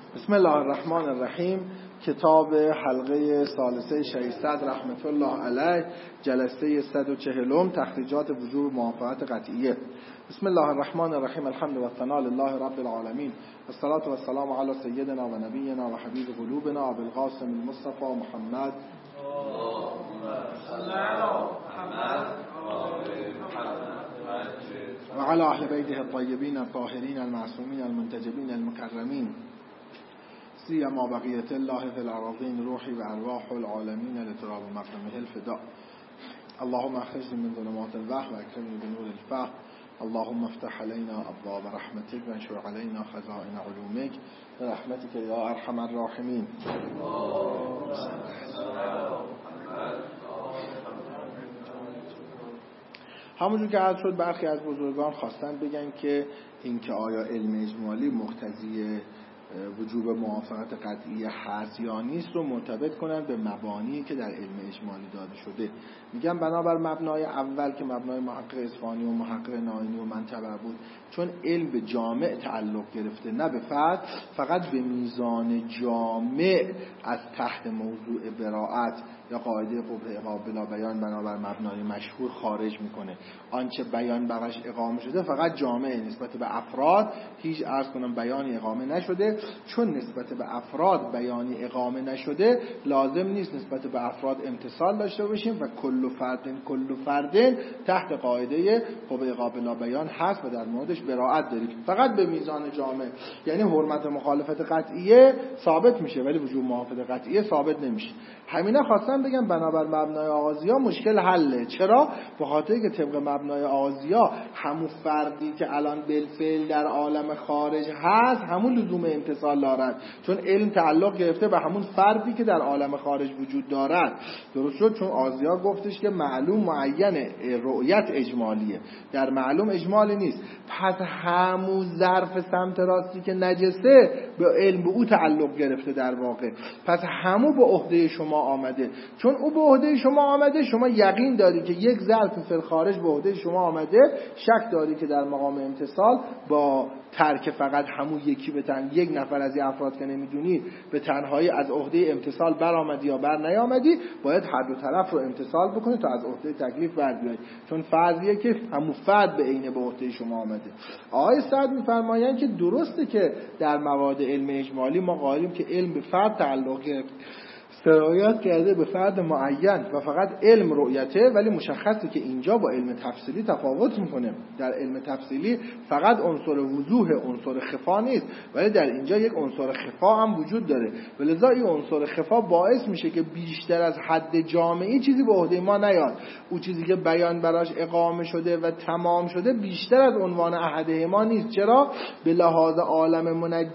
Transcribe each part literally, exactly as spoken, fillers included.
بسم الله الرحمن الرحیم. کتاب حلقه ثالثه ششصد رحمت الله علیه، جلسه صد و چهل، تخریجات وجوب موافقت قطعیه. بسم الله الرحمن الرحیم. الحمد و ثنا لله رب العالمین، والصلاة والسلام علی سیدنا و نبینا و حبیب قلوبنا ابو القاسم المصطفى محمد و علی اهل بیته الطیبین الطاهرین المعصومین المنتجبین المکرمین، سیما بقیت الله فی الارضین، روحی و ارواح العالمین لتراب مقامه الفداء. اللهم اخرجني من ظلمات الوهم واكرمني بنور الفهم. اللهم افتح علينا ابواب رحمتك وانشر علينا خزائن علومك برحمتك يا ارحم الراحمين. همونجور که عرض شد، برخی از بزرگان خواستن بگن که اینکه آیا علم اجمالی مقتضی وجوب موافقت قطعی هست یا نیست رو مرتبط کنن به مبانی که در علم اجمالی داده شده. میگم بنابر مبنای اول که مبنای محقق اصفهانی و محقق نائینی و منتبه بود، چون علم به جامع تعلق گرفته نه به فرد، فقط به میزان جامع از تحت موضوع براءت یا قاعده قبح اقامه بلا بیان بنابر مبنای مشهور خارج میکنه. آنچه بیان براش اقامه شده فقط جامع، نسبت به افراد هیچ عرض کنم بیانی اقامه نشده. چون نسبت به افراد بیانی اقامه نشده، لازم نیست نسبت به افراد امتصال داشته باشیم و کل فردن کل فردن تحت قاعده قبح اقامه بلا بیان هست و در موردش براءت داریم. فقط به میزان جامع، یعنی حرمت مخالفت قطعیه ثابت میشه ولی وجوب موافقت قطعیه ثابت نمیشه. همینا خواستم بگم بنابر مبنای آغازیا مشکل حله. چرا؟ به خاطری که طبق مبنای آغازیا همون فردی که الان بالفعل در عالم خارج هست همون لزوم امتصال دارد، چون علم تعلق گرفته به همون فردی که در عالم خارج وجود دارد. درست شد؟ چون آغازیا گفتش که معلوم معین رؤیت اجمالیه، در معلوم اجمالی نیست. پس همون ظرف سمت راستی که نجسه به علم به او تعلق گرفته در واقع، پس همون به عهده شما آمده. چون او به عهده شما آمده، شما یقین داری که یک ظرف فی الخارج به عهده شما آمده، شک داری که در مقام امتصال با ترک فقط همون یکی به تن یک نفر از این افراد که نمیدونی به تنهایی از عهده امتصال بر آمدی یا بر نیامدی، باید هر دو طرف رو امتصال بکنی تا از عهده تکلیف بر بیای، چون فرضیه که همون فرد به عینه به عهده شما آمده. آقای سعد میفرمایند که درسته که در مواد علم اجمالی ما قائلیم که علم به فرد تعلق گرفت، سرایت کرده به فرد معین و فقط علم رؤیته، ولی مشخصه که اینجا با علم تفصیلی تفاوت میکنه. در علم تفصیلی فقط عنصر وضوح عنصر خفا نیست، ولی در اینجا یک عنصر خفا هم وجود داره، ولذا این عنصر خفا باعث میشه که بیشتر از حد جامعی چیزی به عهده ما نیاد. او چیزی که بیان براش اقامه شده و تمام شده بیشتر از عنوان احده ما نیست. چرا؟ به لحاظ عالم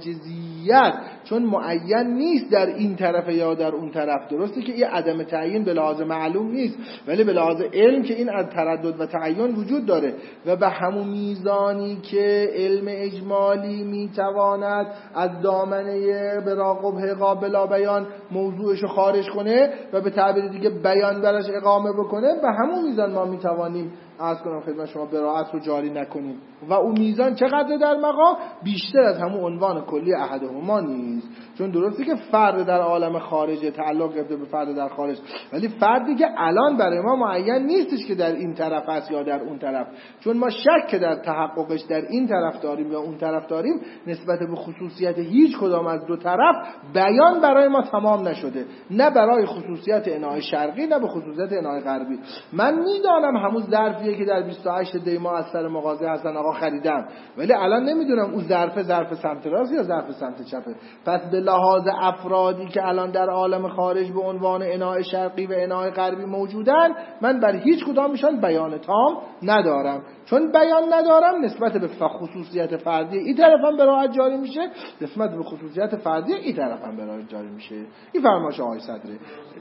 منجزیت، چون معین نیست در این طرف یا در اون طرف. درسته که این عدم تعیین به لحاظ معلوم نیست، ولی به لحاظ علم که این از تردد و تعین وجود داره و به همون میزانی که علم اجمالی میتواند از دامنه برا قبح قابل بیان موضوعشو خارج کنه و به تعبیر دیگه بیان براش اقامه بکنه، به همون میزان ما میتوانیم عرض کنم خدمت شما براءت رو جاری نکنیم و اون میزان چقدر در مقام بیشتر از همون عنوان کلی احدهما نیست. چون درسته که فرد در عالم خارج تعلق گرفته به فرد در خارج، ولی فردی که الان برای ما معین نیستش که در این طرف است یا در اون طرف، چون ما شک در تحققش در این طرف داریم یا اون طرف داریم، نسبت به خصوصیت هیچ کدام از دو طرف بیان برای ما تمام نشده، نه برای خصوصیت انای شرقی نه به خصوصیت انای غربی. من میدانم همون ظرفیه که در بیست و هشت دی ما از سر مغازه حسن آقا خریدم، ولی الان نمیدونم اون ظرف ظرف سمت راست یا ظرف سمت چپه. پس به لحاظ افرادی که الان در عالم خارج به عنوان انای شرقی و انای غربی موجودن، من بر هیچ کدامشان بیان تام ندارم. چون بیان ندارم، نسبت به خصوصیت فردی این طرفم براءت جاری میشه، نسبت به خصوصیت فردی این طرفم براءت جاری میشه. این فرمایش آقای صدره.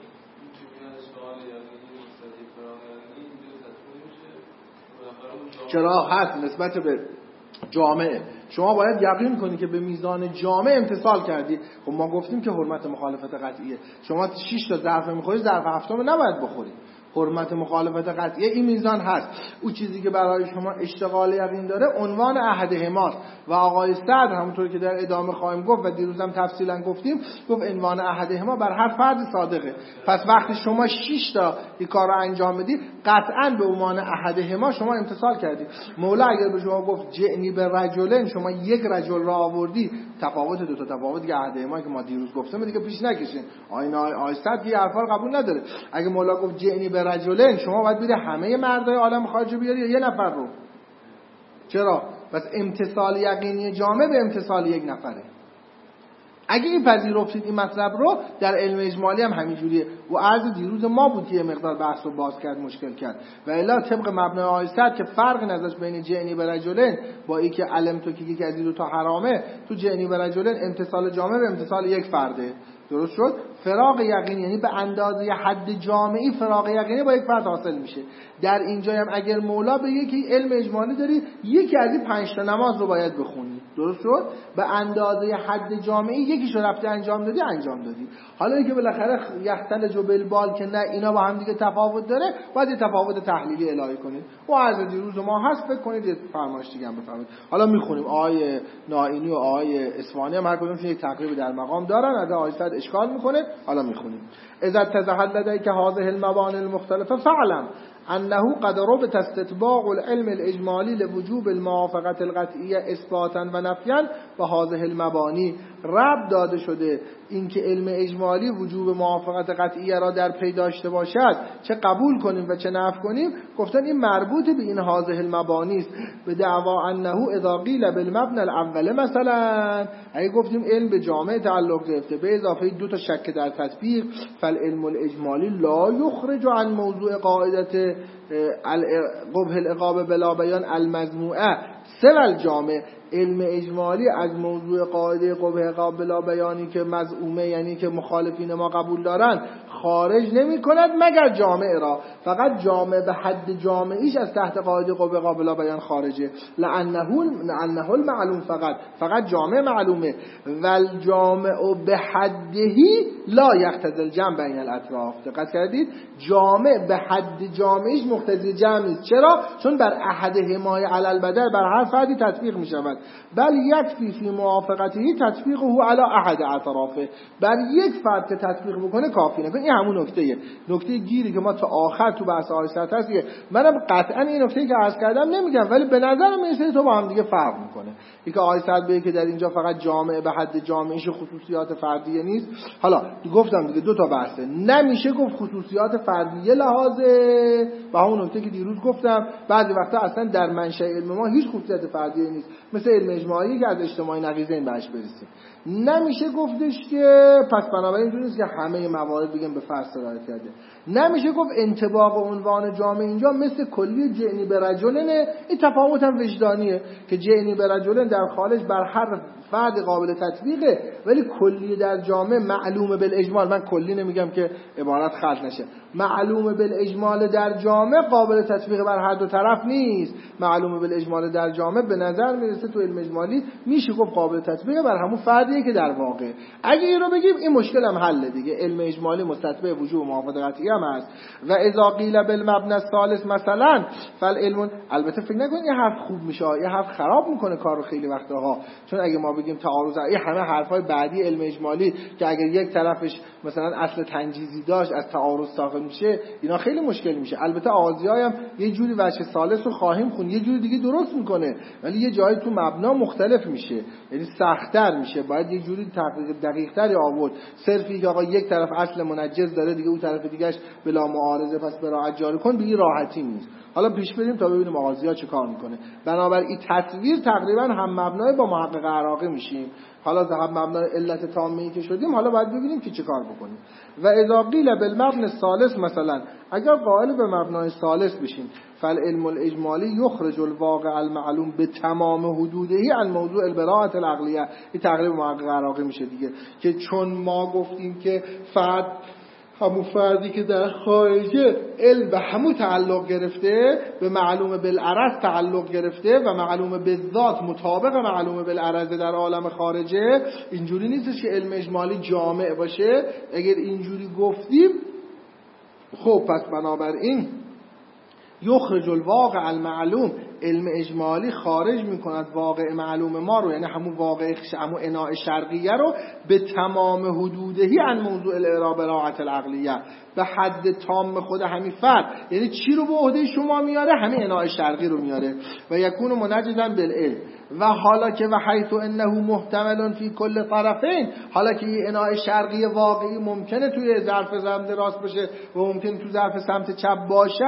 چرا هست نسبت به جامعه. شما باید یقین کنی که به میزان جامعه امتصال کردی. خب ما گفتیم که حرمت مخالفت قطعیه. شما شش تا ظرف میخوری، ظرف هفتم نباید بخوری. حرمت مخالفت قطعیه این میزان هست. اون چیزی که برای شما اشتغال یقین داره عنوان احدهماست و آقای سعد همونطور که در ادامه خواهیم گفت و دیروز هم تفصیلا گفتیم گفت عنوان احدهما بر هر فرد صادقه. پس وقتی شما شش تا این کار رو انجام بدید قطعا به عنوان احدهما شما امتثال کردید. مولا اگر به شما گفت جئنی به رجلن، شما یک رجل را آوردی، تفاوت دو تا تفاوت که احدهما که ما دیروز گفتیم دیگه پیش نکشین. آیین آقای سعد که حرفا رو قبول نداره. اگه مولا گفت جئنی به رجلن، شما باید بری همه مردای عالم خارج بیاری یا یه نفر رو؟ چرا؟ پس امتثال یقینی جامع به امتثال یک نفره. اگه این پذیرفتید این مطلب رو، در علم اجمالی هم همینجوریه. و عرض دیروز ما بود که یه مقدار بحث رو باز کرد، مشکل کرد. و الا طبق مبنای آیست که فرق نذاشت بین جئنی و رجلن با این که علم تو که یکی از این دو تا حرامه، تو جئنی و رجلن امتثال جامع به امتثال یک فرده. درست شد؟ فراغ یقینی یعنی به اندازه حد جامعی فراغ یقینی با یک فرد حاصل میشه. در اینجا هم اگر مولا به یکی علم اجمالی داری، یکی از این پنج تا نماز رو باید بخونی. درست شد؟ به اندازه حد جامعی یکیشو رفته انجام دادی انجام دادی. حالا اینکه بالاخره یختلج بالبال که نه اینا با هم دیگه تفاوت داره، باید یه تفاوت تحلیلی الهی کنید. و از دیروز ما هست فکر کنید یه فرمایش دیگه هم بفرمایید. حالا میخونیم آیه نائینی و آیه اصفهانی هم هر کدومشون یک تقریبی در مقام دارن، از آیه اشکال میکنه. حالا میخونیم اذا تزهل لديك هذه المباني المختلفه فاعلم انه قد ربط استطباق العلم الاجمالی لوجوب الموافقه القطعیه اثباتا و نفیا و هذه المبانی. ربط داده شده اینکه علم اجمالی وجوب موافقت قطعیه را در پی داشته باشد، چه قبول کنیم و چه نفی کنیم. گفتن این مربوط به این هذه المبانی است. به دعوا انه اذا قیل بالمبنى الاول مثلا، اگه گفتیم علم به جامعه تعلق گرفته به اضافه دو تا شک در تطبیق، فالعلم الاجمالی لا یخرج عن موضوع قاعده قبح العقاب بلا بیان المجموعه سوى الجامع. علم اجمالی از موضوع قاعده قبح عقاب بلا بیانی که مزعومه، یعنی که مخالفین ما قبول دارن، خارج نمی کند مگر جامع را. فقط جامع به حد جامعیش از تحت قاعده قبح عقاب بلا بیان خارجه. لانه لانه المعلوم، فقط فقط جامع معلومه. والجامع به حدهی لا یقتضی الجمع بین الاطراف. دقت کردید؟ جامع به حد جامعیش مقتضی جمع نیست. چرا؟ چون بر احدهما علی البدل بر هر فردی تطبیق می شود. بل یکفی فی موافقته تطبیقه علی احد اطرافه. بر یک فرد که تطبیق بکنه کافی نکنه. این همون نکتهیه. نکته گیری که ما تا آخر تو بحث آیست هست. منم قطعا این نکته‌ای که عرض کردم نمیگم، ولی به نظرم این تو با هم دیگه فرق میکنه. اینکه آیست به که در اینجا فقط جامع به حد جامعیش خصوصیات فردیه نیست. حالا گفتم دیگه دو تا بحثه. نمیشه گفت خصوصیات فردیه لحاظه و همون نکته که دیروز گفتم بعضی وقتا اصلا در منشأ علم ما هیچ خصوصیت فردیه نیست، مثل علم اجتماعی که از اجتماعی نقیضه این بهش برسیم. نمیشه گفتش که پس بنابراین اینجوری نیست که همه موارد بگیم به فرض صدارت کرده. نمیشه گفت انطباق عنوان جامع اینجا مثل کلی جئنی به رجلن. این تفاوت هم وجدانیه که جئنی به رجلن در خارج بر هر فرد قابل تطبیقه، ولی کلی در جامع معلومه بالاجمال. من کلی نمیگم که عبارت خلط نشه. معلومه بالاجمال در جامع قابل تطبیق بر هر دو طرف نیست. معلومه بالاجمال در جامع به نظر میرسه تو علم اجمالی میشه گفت قابل تطبیق بر همون فردیه که در واقع. اگه این رو بگیم این مشکل هم حل دیگه. علم اجمالی مستتبع وجوب موافقت قطعی هم هست. و اذا قیل بالمبنى الثالث مثلا فالعلم، البته فکر نکنید این حرف خوب میشه، این حرف خراب میکنه کارو خیلی وقتها. چون اگه ما بگیم تعارض، این همه حرفای بعدی علم اجمالی که اگر یک طرفش مثلا اصل تنجیزی داشت از تعارض ساخته میشه، اینا خیلی مشکل میشه. البته آزیای هم یه جوری وجه ثالث رو خواهیم خون، یه جوری دیگه درست میکنه، ولی یه جایی تو مبنا مختلف میشه، یعنی سخت‌تر میشه. باید یه جوری تحقیق دقیق‌تری آورد. صرفی که آقا یک طرف اصل منجز داره دیگه اون طرف دیگه‌اش بلا معارضه پس به راحت جاری کن، به راحتی نیست. حالا پیش بریم تا ببینیم آغازی‌ها چه کار میکنه. بنابراین این تصویر تقریبا هم مبنای با محقق عراقی میشیم. حالا هم مبنای علت تامه‌ای که شدیم، حالا باید ببینیم که چه کار بکنیم. و اذا قیل بالمبنى الثالث مثلا، اگر قائل به مبنای ثالث بشیم، فالعلم الاجمالی یخرج الواقع المعلوم به تمام حدوده عن موضوع البراءة العقلیه. این تقریبا محقق عراقی میشه دیگه، که چون ما گفتیم که فرد همون فردی که در خارجه علم به همون تعلق گرفته، به معلوم بالعرض تعلق گرفته و معلوم بالذات مطابق معلوم بالعرض در عالم خارجه، اینجوری نیستش که علم اجمالی جامع باشه. اگر اینجوری گفتیم خب پس بنابراین یخرج الواقع المعلوم، علم اجمالی خارج میکند واقع معلوم ما رو، یعنی همون واقع همون اناء شرقیه رو به تمام حدودهی عن موضوع الاعراب براعت العقلیه، به حد تام خود همین فرد، یعنی چی رو به عهده شما میاره؟ همین اناء شرقی رو میاره. و یکون منجزا بالعلم، و حالا که و حیث انه محتمل فی کل طرفین، حالا که این اناء شرقی واقعی ممکنه توی ظرف سمت راست باشه و ممکنه تو ظرف سمت چپ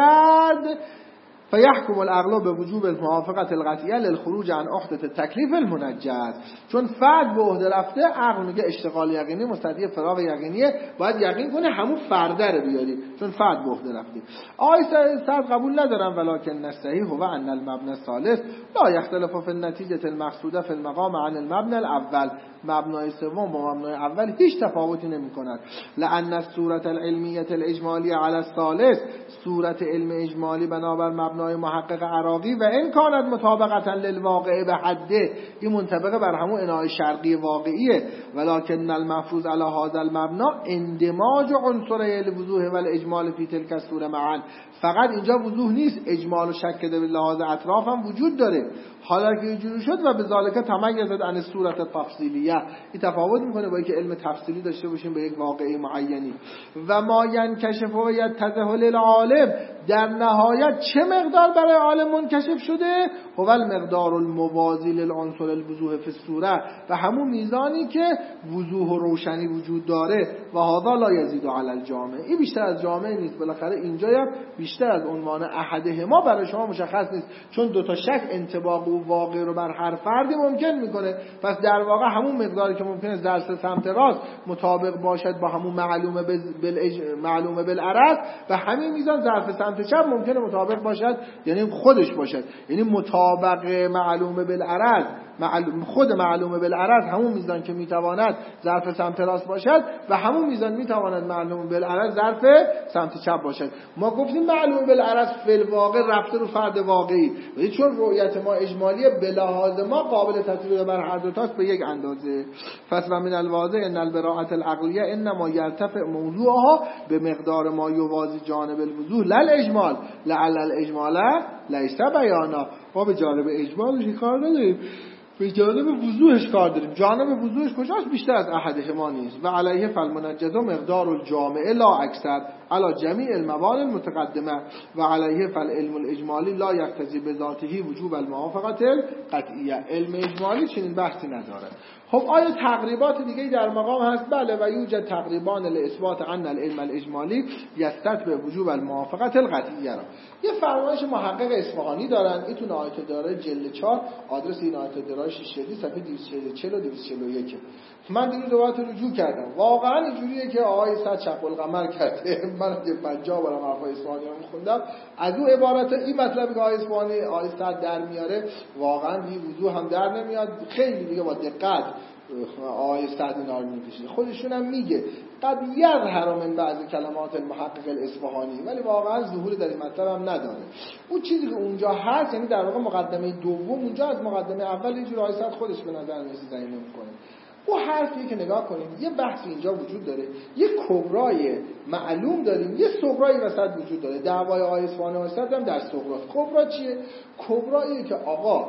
باشد، فیحکم العقل به وجوب الموافقت القطعیه للخروج عن عهده تکلیف المنجز. چون فرد به عهده رفته، عقل میگه اشتغال یقینی مستدی فراغ یقینیه، باید یقین کنه همون فرده رو بیاری، چون فرد به عهده رفته. آقای صد قبول ندارم ولکن نستحیح هو ان المبنى الثالث لا یختلف فی النتیجه المقصوده فی المقام عن المبنى الاول. مبنای سوم با مبنای اول هیچ تفاوتی نمی‌کند. لان الصورة العلمیه الاجمالیه علی الثالث، صورت علم اجمالی بنابر مبنای محقق عراقی و این کانت مطابقتا للواقع به حده، این منطبقه بر همون اناء شرقی واقعیه. ولکن المفروض علی هذا المبنا اندماج عنصري الوضوح والاجمال فی تلك الصوره معا. فقط اینجا وضوح نیست، اجمال و شک به لحاظ اطراف هم وجود داره. حالا که اینجوری شد و به ذالک تمیزت عن صورت تفصیلیه، این تفاوت میکنه با اینکه علم تفصیلی داشته باشیم به یک واقعی معینی. و ما ینکشف و یتضح للعالم، در نهایت چه مقدار برای عالم منکشف شده؟ هو المقدار الموازی للعنصر الوضوح فی الصوره، و همون میزانی که وضوح و روشنی وجود داره. و هذا لا یزید علی الجامع، این بیشتر از جامع نیست. بالاخره اینجا هم بیشتر از عنوان احدهما برای شما مشخص نیست، چون دو تا شک انطباق و واقع رو بر هر فردی ممکن میکنه. پس در واقع همون مقداری که ممکنه ظرف سمت راست مطابق باشد با همون معلومه بال معلومه بالعرض، و همین میزان ظرف سمت چپ ممکنه مطابق باشد، یعنی خودش باشد، یعنی مطابق معلومه بالعرض، معلوم خود معلومه بالعرض همون میزان که میتواند ظرف سمت راست باشد و همون میزان میتواند معلومه بالعرض ظرف سمت چپ باشد. ما گفتیم معلومه بالعرض فی الواقع رفته رو فرد واقعی، ولی چون رؤیت ما اجمالیه به لحاظ ما قابل تطبیق بر هر دو تاست به یک اندازه. پس و من الواضح ان البراءة العقلیه انما یرتفع موضوعها به مقدار ما یوازی جانب الوضوح لا الاجمال، لعل الاجمال لیس بیانا. ما به جانب اجمالش کار نداریم، به جانب وضوحش کار داریم. جانب وضوحش کجاست؟ بیشتر از احدهما نیست. و علیه فالمنجز مقدار الجامعه لا اکثر علی جمیع المبانی المتقدمه، و علیه فالعلم الاجمالی لا یقتضی بذاته وجوب الموافقت القطعیه. علم اجمالی چنین بحثی نداره. خب آیا تقریبات دیگه در مقام هست؟ بله، و یوجد تقریبان لاثبات ان العلم الاجمالی یستتبع وجوب الموافقت القطعیه را. یه فرمایش محقق اصفهانی دارن، این تو نهایت داره جلد چهار، آدرس این نهایت داره شش جلدی، صفحه دویست و چهل و دویست و چهل و یک. من دیروز دوباره رجوع کردم، واقعا اینجوریه که آقای صد شق القمر کرده. من یه پنجاه بار حرفای اصفهانی رو خوندم، از اون عبارت این مطلبی که آقای اصفهانی آقای صد در میاره واقعا بی وضوح هم در نمیاد، خیلی دیگه با دقت آقای صد اینا رو میکشه. خودشون هم میگه قد یظهر من بعضی کلمات المحقق الاصفهانی، ولی واقعا ظهور در این مطلب هم نداره. اون چیزی که اونجا هست، یعنی در واقع مقدمه دوم اونجا از مقدمه اول یه جور آقای صد خودش به نظر میاد زنی نمیکنه. اون حرفی که نگاه کنیم، یه بحث اینجا وجود داره، یه کبرای معلوم داریم، یه صغرای وسط وجود داره. دعوای آقای اصفهانی و صد هم در صغراست. کبرا چیه؟ کبراییه که آقا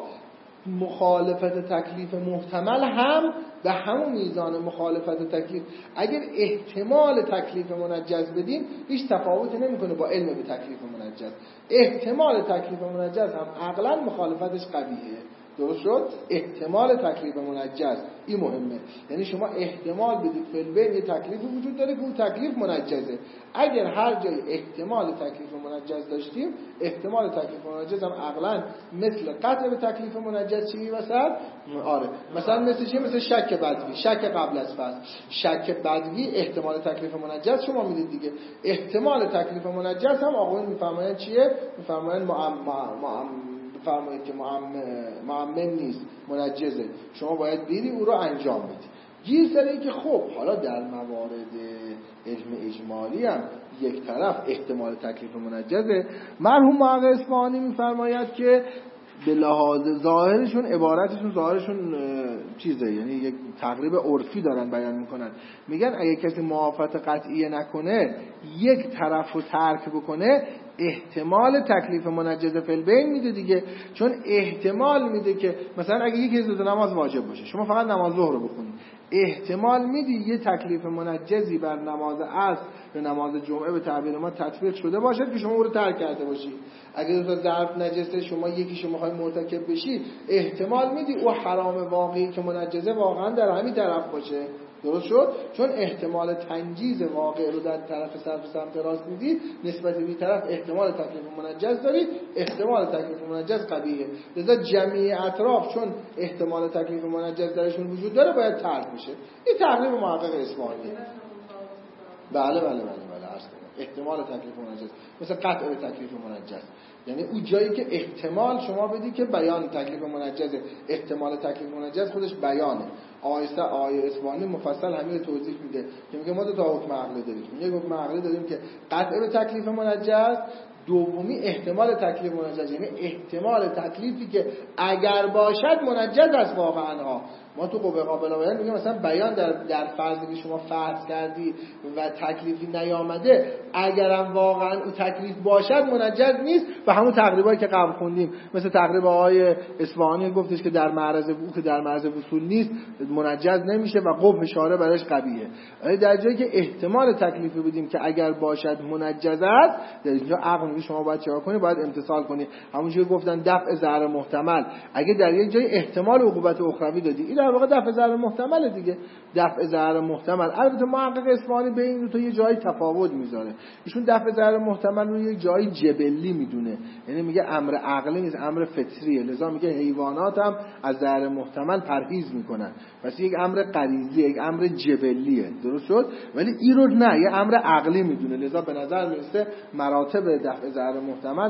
مخالفت تکلیف محتمل هم به همون میزان مخالفت تکلیف، اگر احتمال تکلیف منجز بدیم هیچ تفاوتی نمیکنه با علم به تکلیف منجز. احتمال تکلیف منجز هم عقلا مخالفتش قویه. درست شد؟ احتمال تکلیف منجز این مهمه، یعنی شما احتمال بدید فی البین یه تکلیف وجود داره که اون تکلیف منجزه. اگر هر جای احتمال تکلیف منجز داشتیم، احتمال تکلیف منجز هم عقلا مثل قطع به تکلیف منجز چی وسط؟ آره، مثلا مثل چی؟ مثل شک بدوی، شک قبل از فصل. شک بدوی احتمال تکلیف منجز شما میدید دیگه. احتمال تکلیف منجز هم آقایون میفرمایند چیه؟ میفرمایند معم فرمایید که معمم نیست، منجزه. شما باید بیری او رو انجام بدید. گیر سره که خب حالا در موارد علم اجمالی هم یک طرف احتمال تکلیف منجزه. مرحوم محقق اصفهانی میفرماید که به لحاظ ظاهرشون عبارتشون ظاهرشون چیزه، یعنی یک تقریب عرفی دارن بیان میکنن. میگن اگه کسی موافقت قطعی نکنه، یک طرف رو ترک بکنه، احتمال تکلیف منجز فی البین میده دیگه. چون احتمال میده که مثلا اگه یکی از دو نماز واجب باشه، شما فقط نماز ظهر رو بخونید، احتمال میدی یه تکلیف منجزی بر نماز عصر به نماز جمعه به تعبیر ما تطبیق شده باشد که شما اون رو ترک کرده باشی. اگه دو تا ظرف نجسه، شما یکیشو میخوای مرتکب بشی، احتمال میدی او حرام واقعی که منجزه واقعا در همین طرف باشه. درست شد؟ چون احتمال تنجیز واقع رو در طرف صرف سمت راست میدی، نسبت به طرف احتمال تکلیف منجز داری، احتمال تکلیف منجز قبیحه. لذا جمعی اطراف چون احتمال تکلیف منجز درشون وجود داره باید ترک بشه. این تقریب محقق اصفهانی. بله بله بله بله عرض کنم. احتمال تکلیف منجز مثل قطع به تکلیف منجز، یعنی اون جایی که احتمال شما بدی که بیان تکلیف منجز، احتمال تکلیف منجز خودش بیانه. آیسته آیه اصفهانی مفصل همین توضیح میده که میگه ما دو تا حکم عقلی داریم. یک حکم عقلی داریم که قطع به تکلیف منجز، دومی احتمال تکلیف منجز، یعنی احتمال تکلیفی که اگر باشد منجز است واقعا ها. ما تو قوه قابل بیان میگه مثلا بیان در در فرضی که شما فرض کردی و تکلیفی نیامده، اگرم واقعا اون تکلیف باشد منجز نیست. و همون تقریبایی که قبل خوندیم، مثل تقریب آقای اصفهانی گفتش که در معرض او که در معرض وصول نیست منجز نمیشه و قبح اشاره برش قبیحه. ولی در جایی که احتمال تکلیفی بودیم که اگر باشد منجز است، در اینجا عقل میگه شما باید چیکار کنی؟ باید امتثال کنی. همونجوری گفتن دفع ضرر محتمل، اگه در یک جای احتمال عقوبت اخروی دادی، در واقع دفع ضرر محتمل دیگه. دفع ضرر محتمل، البته محقق اصفهانی به این تو یه جایی تفاوت میذاره. ایشون دفع ضرر محتمل رو یه جایی جبلی میدونه، یعنی میگه امر عقلی نیست، امر فطریه. لذا میگه حیوانات هم از ضرر محتمل پرهیز میکنن، پس یک امر غریزیه، یک امر جبلیه. درست شد؟ ولی این رو نه، یه امر عقلی میدونه. لذا به نظر میرسه مراتب دفع ضرر محتمل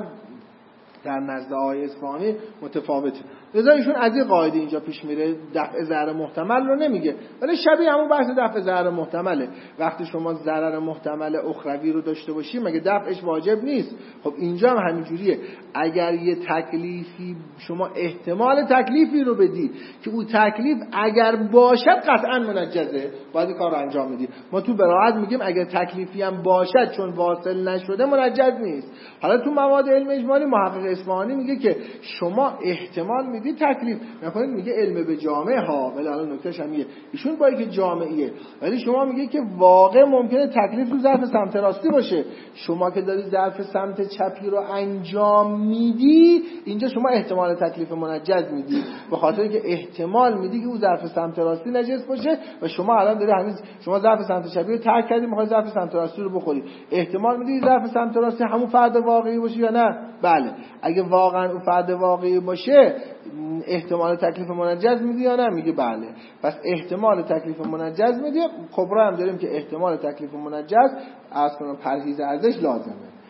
در نزد آقای اصفهانی متفاوته. لذا ایشون از این قاعده اینجا پیش میره، دفع ضرر محتمل رو نمیگه، ولی شبیه همون بحث دفع ضرر محتمله. وقتی شما ضرر محتمل اخروی رو داشته باشی مگه دفعش واجب نیست؟ خب اینجا هم همینجوریه. اگر یه تکلیفی شما احتمال تکلیفی رو بدی که اون تکلیف اگر باشد قطعا منجزه، باید کار رو انجام بدی. ما تو براءت میگیم اگر تکلیفی هم باشد چون واصل نشده منجز نیست. حالا تو مواد علم اجمالی محقق اصفهانی میگه که شما احتمال میدی تکلیف نکنید، میگه علم به جامعه ها، ولی الان نکتهش هم میگه ایشون با اینکه جامعیه ولی شما میگه که واقع ممکنه تکلیف تو ظرف سمت راستی باشه. شما که داری ظرف سمت چپی رو انجام میدی، اینجا شما احتمال تکلیف منجز میدی به خاطر که احتمال میدی که اون ظرف سمت راستی نجس باشه و شما الان داری همین شما ظرف سمت چپی رو ترک کردی میخوای ظرف سمت راستی رو بخوری. احتمال میدی ظرف سمت راستی همون فرد واقعی باشه یا نه؟ بله. اگه واقعا اون فرد واقعی باشه احتمال تکلیف منجز میدی یا نه؟ میگه بله. پس احتمال تکلیف منجز میدی. کبرا هم داریم که احتمال تکلیف منجز از کنم پرهیز ازش لازمه.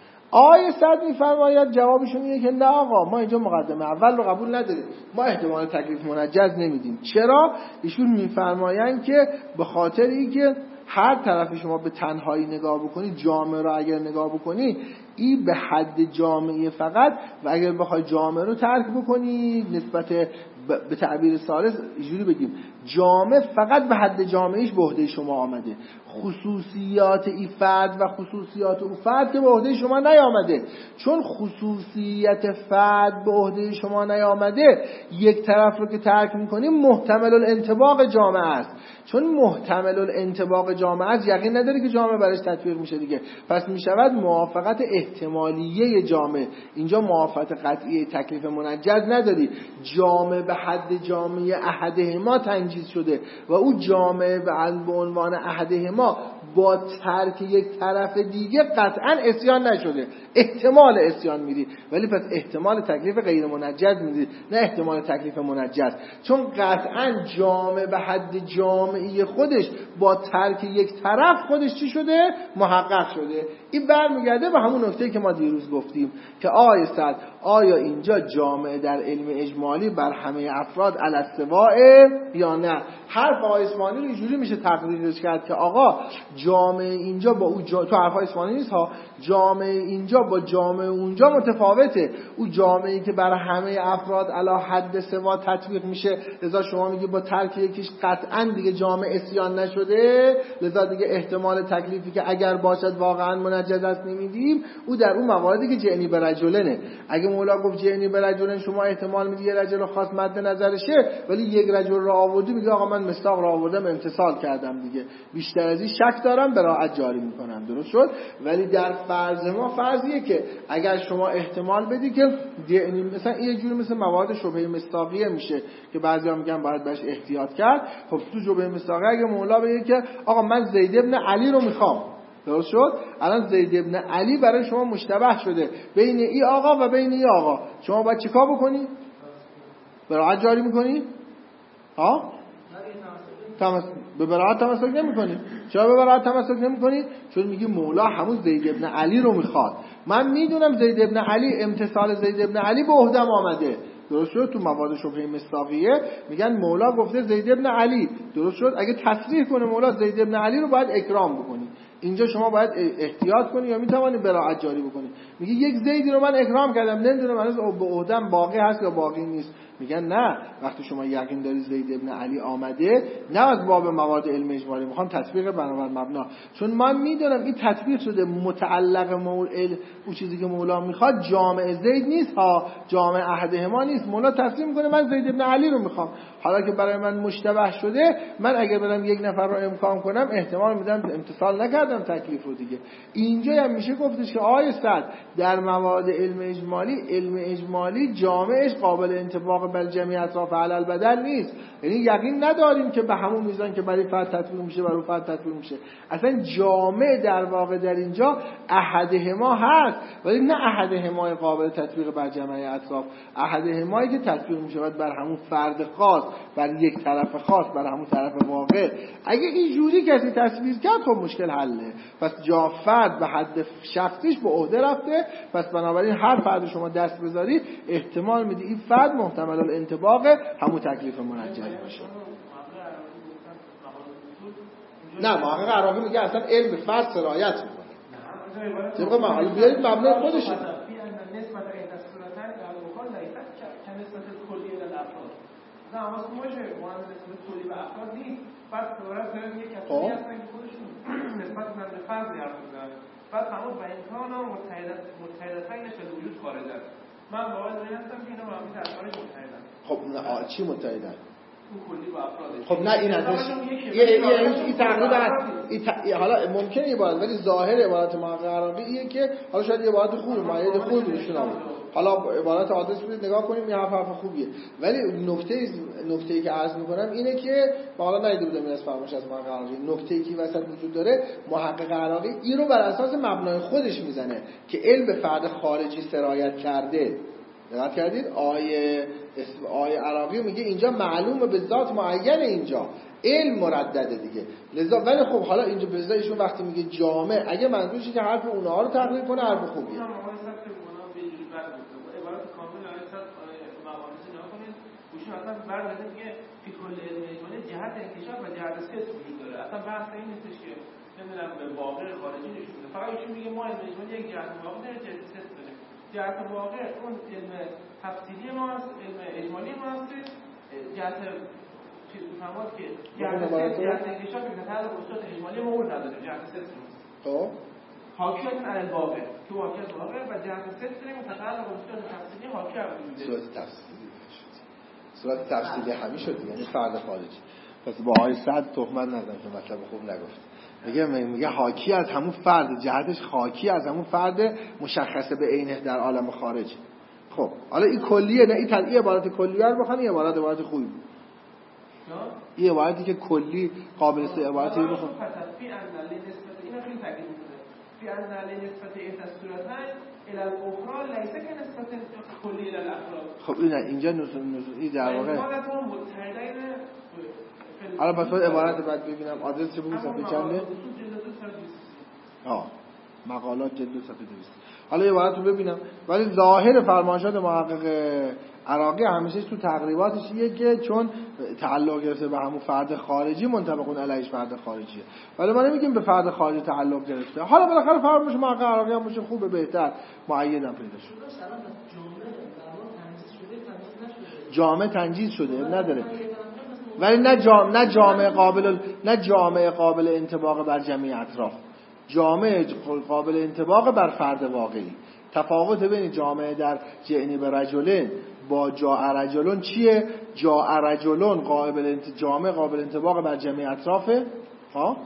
آیه صد میفرماید جوابشون اینه که نه آقا، ما اینجا مقدمه اول رو قبول نداریم، ما احتمال تکلیف منجز نمیدیم. چرا؟ ایشون میفرمایند که به خاطر اینکه هر طرف شما به تنهایی نگاه بکنی، جامعه رو اگر نگاه بکنی این به حد جامعه فقط، و اگر بخوای جامعه رو ترک بکنی نسبت به تعبیر ثالث اینجوری بگیم جامعه فقط به حد جامعهش به عهده شما آمده، خصوصیات این فرد و خصوصیات اون فرد که به عهده شما نیامده. چون خصوصیت فرد به عهده شما نیامده، یک طرف رو که ترک میکنیم محتمل الانطباق جامعه است. چون محتمل الانطباق جامعه است یقین نداره که جامعه برش تطبیق میشه دیگه. پس میشود موافقت احتمالیه جامعه. اینجا موافقت قطعی تکلیف منجز نداری، جامعه به حد جامعه احدهما تنجیز شده و او جامعه به عنوان احدهما با ترک یک طرف دیگه قطعا اسیان نشده، احتمال اسیان میدی، ولی پس احتمال تکلیف غیر منجز میدی نه احتمال تکلیف منجز. چون قطعا جامعه به حد جامعه خودش با ترک یک طرف خودش چی شده؟ محقق شده. این برمیگرده به همون نکته که ما دیروز گفتیم که آیه صد آیا اینجا جامعه در علم اجمالی بر همه افراد علی السواء یا نه؟ حرف آیه اصفهانی رو اینجوری میشه تقریرش کرد که آقا جامعه اینجا با اون جا... تو حرفای اصفهانی نیست ها، جامعه اینجا با جامعه اونجا متفاوته. اون جامعه‌ای که برای همه افراد علی حد سوا تطبیق میشه، لذا شما میگی با ترک یکیش قطعا دیگه جامعه عصیان نشده، لذا دیگه احتمال تکلیفی که اگر باشد واقعا منجز است نمیدیم. او در اون مواردی که جنی به رجلنه. اگه مولا گفت جنی به رجلن، شما احتمال میدی یه رجل خاص مد نظرشه، ولی یک رجل را آوردی میگه آقا من مصداق را آوردم امتثال کردم دیگه، بیشتر از این شک دارم براحت جاری میکنم. درست شد؟ ولی در فرض ما فرضیه که اگر شما احتمال بدی که مثلا یه جوری مثل مواد شبهه مصداقیه میشه که بعضیا میگن باید بهش احتیاط کرد. خب تو شبهه مصداقیه اگه مولا بگه که آقا من زید ابن علی رو میخوام، درست شد؟ الان زید ابن علی برای شما مشتبه شده بین ای آقا و بین ای آقا، شما باید چیکار بکنی؟ براحت جاری میکنی؟ ها؟ تمس... به براحت تمسک نمی کنی. چرا به براحت تمسک نمی کنی؟ چون میگی مولا همون زید ابن علی رو میخواد. من میدونم زید ابن علی، امتصال زید ابن علی به عهدم آمده. درست شد؟ تو مواد شبهه مصداقیه میگن مولا گفته زید ابن علی. درست شد؟ اگه تصریح کنه مولا زید ابن علی رو باید اکرام بکنی. اینجا شما باید احتیاط کنی یا میتوانی براحت جاری بکنی. میگه یک زیدی رو من اکرام کردم، نمیدونم هنوز به عهدم باقی هست یا باقی نیست. میگن نه، وقتی شما یقین داری زید ابن علی آمده، نه از باب مواد علم اجمالی، میخوام تطبیق بنابر مبنا، چون من میدونم این تطبیق شده متعلق مولا، اون چیزی که مولا میخواد جامع زید نیست ها، جامع احدهما نیست. مولا تصریح میکنه من زید ابن علی رو میخوام، حالا که برای من مشتبه شده، من اگر برم یک نفر رو امکان کنم احتمال میدم امتثال نکردم تکلیف رو دیگه. اینجا هم میشه گفتش که آیه صد در مواد علم اجمالی، علم اجمالی جامعش قابل انطباق بل جمعی اطراف علل بدل نیست. یعنی یقین نداریم که به همون میزان که برای فرد تطبیق میشه برای فرد تطبیق میشه. اصلا جامع در واقع در اینجا احدهما هست، ولی نه احدهما قابل تطبیق بر جمعی اطراف، احدهمایی که تطبیق میشه بر همون فرد خاص، بر یک طرف خاص، بر همون طرف واقع. اگه اینجوری کسی تصویر کرد خب مشکل حله. پس جا فرد به حد شخصیش به عهده رفته، پس بنابراین هر فرد شما دست بذاری احتمال میدی این فرد محتمل الانطباق همون تکلیف منجز باشه. نه محقق عراقی میگه اصلا علم فرد سرایت میکنه. طبق محقق بیارید مبنای خودشه. نه اما باشه مهندس نسبت تولی به افراد نیست. بعد دوباره دارن یک کسایی هستن که خودشون نسبت به فرد حرف میزنن، بعد همون با امکان و متحدتین شده وجود خارجن. من باور داری هستم که اینا با همین افراد متحدن. خب نه چی متحدن؟ اون کلی با افراد. خب نه این ازش این تقریبا حالا ممکنه عبارت، ولی ظاهر عبارت محقق عراقی اینه که حالا شاید عبارت خوبه، مایه خوبی بهشون آمد، حالا عبارت آدرس بدید نگاه کنیم یه حرف حرف خوبیه، ولی نکته نکته‌ای که عرض می‌کنم اینه که حالا ندیده بودم این از فرمایش از محقق عراقی، نکته‌ای که وسط وجود داره محقق عراقی این رو بر اساس مبنای خودش میزنه که علم به فرد خارجی سرایت کرده. دقت کردید؟ آیه آیه عراقی میگه اینجا معلومه به ذات معین، اینجا علم مردده دیگه. لذا ولی خب حالا اینجا به ذات ایشون وقتی میگه جامع، اگه منظورش که حرف اونها رو تقریر کنه حرف خوبیه. عبارت کامل آیه صد مقامات نگاه کنید، ایشون اصلا برمی‌گرده میگه فی کل علم اجمالی جهت انکشاف و جهت ست وجود داره. اصلا بحث این نیستش که نمیدونم به واقع خارجی نشون بده، فقط ایشون میگه ما علم اجمالی یک جهت واقع داره، جهت ست داره. جهت واقع اون علم تفصیلی ما است، علم اجمالی ما است، جهت چیز می‌فهمد که جهت ست جهت انکشاف که تعلق به اصول اجمالی ما اون نداره، جهت ست نیست. خب حاکیت علی الواقع که واقعیت واقع و جهت ست داریم متعلق به اصول تفصیلی حاکی بر وجود صورت تفصیلی شد. صورت تفصیلی همین شد یعنی فرد خارجی. پس با آیه صد تهمت نزن که مطلب خوب نگفت. میگه میگه حاکی از همون فرد، جهتش حاکی از همون فرد مشخصه به عینه در عالم خارج. خب حالا این کلیه، نه این تدعیه عبارت کلیه رو بخوام، این عبارت عبارت خوبی بود. این عبارتی که کلی قابل سه عبارتی رو بخوام. فی ان لنسبت اینا خیلی تاکید میکنه. فی ان لنسبت این تصورتن الى الاخرى لیس که نسبت کلی الى الافراد. خب این اینجا نزول نزولی در واقع. حالا پس باید عبارت بعد ببینم آدرس چه بگیم صفحه چنده؟ آه مقالات جلد صفحه دویست. حالا عبارت رو ببینم. ولی ظاهر فرمایشات محقق عراقی همیشه تو تقریباتش اینه که چون تعلق گرفته به همون فرد خارجی منطبقون علیهش فرد خارجیه، ولی ما نمیگیم به فرد خارجی تعلق گرفته. حالا بالاخره فرمایش محقق عراقی هم باشه خوبه، بهتر معیدم پیدا شد. جامعه تنجیز شده نداره، ولی نه جامعه نه جامعه قابل نه جامعه قابل انطباق بر جمعی اطراف، جامعه قابل انطباق بر فرد واقعی. تفاوت بین جامعه در جعنی به رجلن با جاء رجلن چیه؟ جاء رجلن قابل جامعه قابل انطباق بر جمعی اطرافه. ها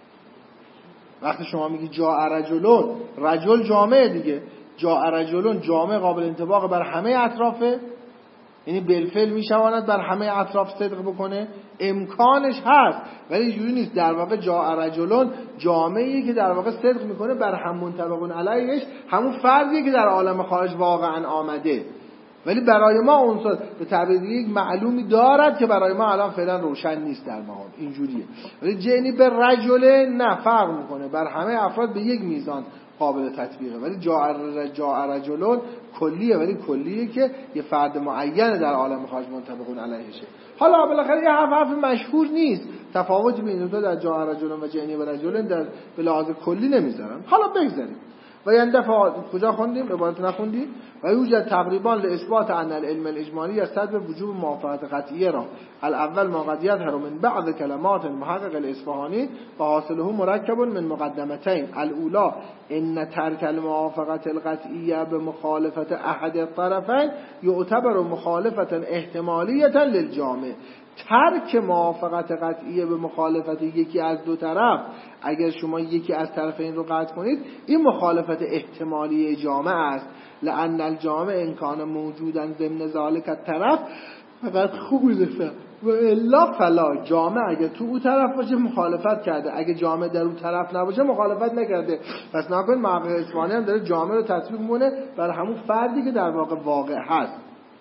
وقتی شما میگی جاء رجلن، رجل جامعه دیگه، جاء رجلن جامعه قابل انطباق بر همه اطرافه، یعنی بالفعل میشواند بر همه اطراف صدق بکنه، امکانش هست ولی اینجوری نیست. در واقع جاء رجلن جامعه‌ای که در واقع صدق میکنه بر هم منطبقون علیهش، همون فردیه که در عالم خارج واقعا آمده، ولی برای ما اون به تعبیر یک معلومی دارد که برای ما الان فعلا روشن نیست در ما اینجوریه. ولی جنی به رجل نه فرق میکنه، بر همه افراد به یک میزان قابل تطبیقه. ولی جاء رجلون کلیه، ولی کلیه که یه فرد معینه در عالم خارج منطبقون علیهشه. حالا بالاخره یه حرف حرف مشهور نیست، تفاوتی بین دو تا در جاء رجلون و جنی به رجلون در به لحاظ کلی نمیذارن. حالا بگذاریم و یندفع کجا خوندیم؟ عبارت نخوندیم. و یوجد تقریبا لاثبات ان العلم الاجمالی یستد به وجوب موافقت قطعیه را الاول ما قد یظهر من بعض کلمات المحقق الاصفهانی و حاصله مرکب من مقدمتین. الاولى ان ترک الموافقت القطعیه بمخالفت احد الطرفین یعتبر مخالفه احتمالیه للجامع. ترک موافقت قطعیه به مخالفت یکی از دو طرف، اگر شما یکی از طرفین رو قطع کنید، این مخالفت احتمالی جامع است. لأن الجامع ان کان موجودا ضمن ذلك الطرف فقط خوب گذاشتم و الا فلا. جامع اگه تو اون طرف باشه مخالفت کرده، اگه جامع در اون طرف نباشه مخالفت نکرده. پس نکن محقق اصفهانی هم داره جامع رو تطبیق می‌کنه بر همون فردی که در واقع واقع هست.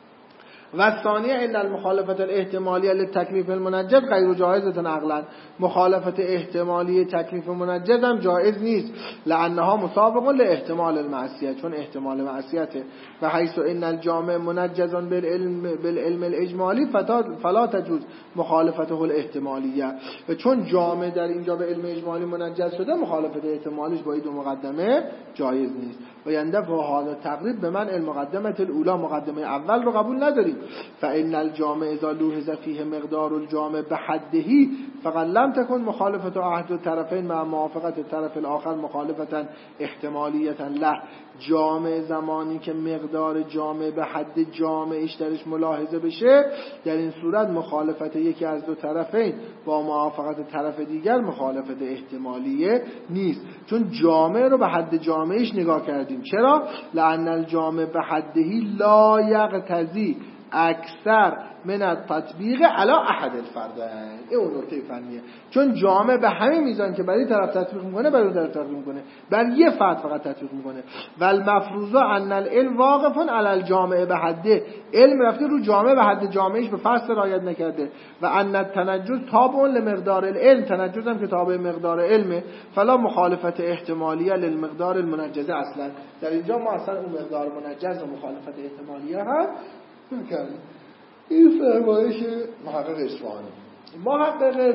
و ثانیه ان المخالفت الاحتمالیه للتکلیف المنجز غیر جایزه عقلا. مخالفت احتمالی تکلیف منجز هم جایز نیست، لانها مسابق لاحتمال المعصیه، چون احتمال معصیته. و حیث ان الجامع منجز بالعلم بالعلم الاجمالی فلا تجوز مخالفته الاحتمالیه. و چون جامع در اینجا به علم اجمالی منجز شده، مخالفت احتمالیش با این دو مقدمه جایز نیست. و یندفع هذا تقریب به من المقدمه الاولى، مقدمه اول رو قبول نداریم. فان الجامع اذا لوحظ فيه مقدار الجامع بحده فقط لم تكن مخالفه احد الطرفين مع موافقه الطرف الاخر مخالفه احتمالیه له. جامع زمانی که مقدار جامع به حد جامعش درش ملاحظه بشه، در این صورت مخالفت یکی از دو طرفین با موافقت طرف دیگر مخالفت احتمالیه نیست، چون جامع رو به حد جامعش نگاه کردیم. چرا؟ لأن الجامع به حدهی لا یقتضی اکثر من التطبیق علی احد الفردین. این اون نکته فنیه، چون جامع به همین میزان که برای طرف تطبیق میکنه برای طرف تطبیق میکنه، بر یه فرد فقط تطبیق میکنه. و المفروض ان العلم واقف علی الجامع به حده، علم رفته رو جامع به حد جامعش به فرض رعایت نکرده. و ان التنجز تابع لمقدار العلم، تنجز هم که تابع مقدار علمه، فلا مخالفت احتمالیه للمقدار المنجزه. اصلا در اینجا ما اصلا اون مقدار منجز و مخالفت احتمالیه هم نکردیم. این فرمایش محقق اصفهانی. محقق